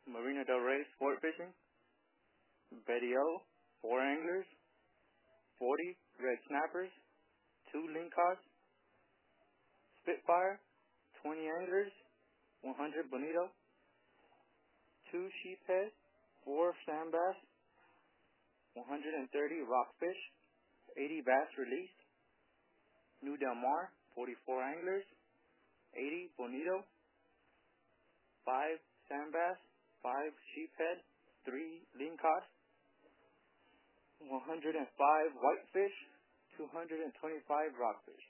Marina Del Rey Sport Fishing, Betty O, 4 anglers, 40 red snappers, 2 lingcots, Spitfire, 20 anglers, 100 bonito, 2 sheephead, 4 sand bass, 130 rockfish, 80 bass released, New Del Mar, 44 anglers, 80 bonito, 5 sand bass, 5 sheephead, 3 lingcod, 105 whitefish, 225 rockfish.